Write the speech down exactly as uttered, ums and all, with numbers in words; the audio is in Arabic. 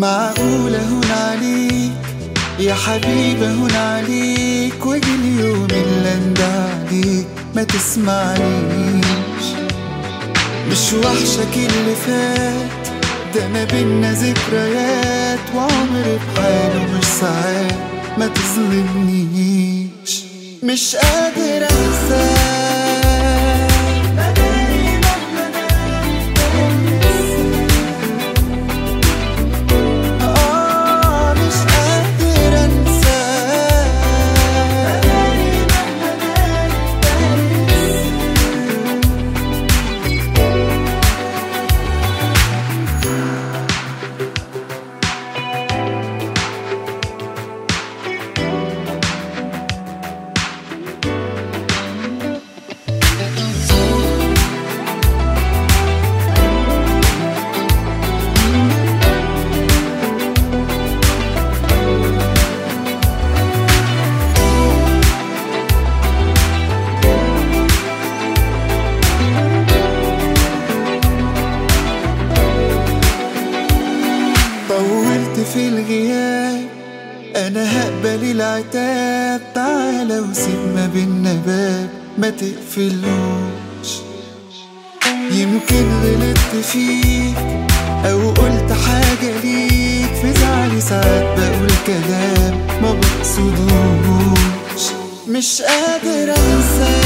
معقولة هون عليك يا حبيبة، هون عليك واجي اليوم اللي اندعليك ما تسمعنيش. مش وحشك اللي فات ده، ما بينا ذكريات وعمر بحاله مش ساعات، ما تظلمنيش. مش قادر انساك في الغياب. أنا هقبل العتاب، تعالى وسيب ما بينا باب ما تقفلوش. يمكن غلطت فيك أو قلت حاجة ليك، في زعلي ساعات بقول كلام ما بقصدوش. مش قادر أنساك